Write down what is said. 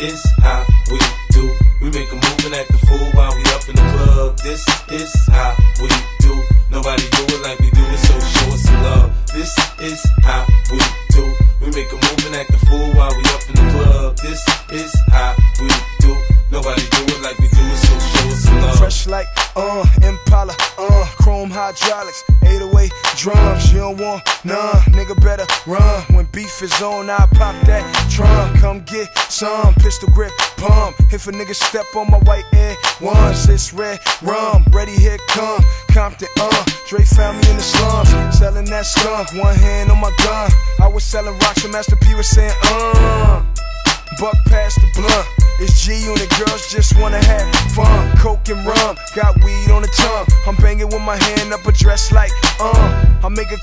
is how we do. We make a move and act the fool while we up in the club. This is how we do. Nobody do it like we do it, so show us some love. This is how we do. We make a move and act the fool while we up in the club. This is how we do. Nobody do it like we do it, so show us some love. Fresh like Impala, chrome hydraulics, 808 drums. You don't want none, nigga better run. When beef is on, I pop that trunk. Come get some pistol grip pump. If a nigga step on my white Air Ones, it's red rum. Ready, here come Compton, Dre found me in the slums, selling that skunk. One hand on my gun. I was selling rocks and Master P was saying, buck past the blunt. It's G-Unit, girls just wanna have fun. Coke and rum, got weed on the tongue. I'm banging with my hand up a dress like, I make a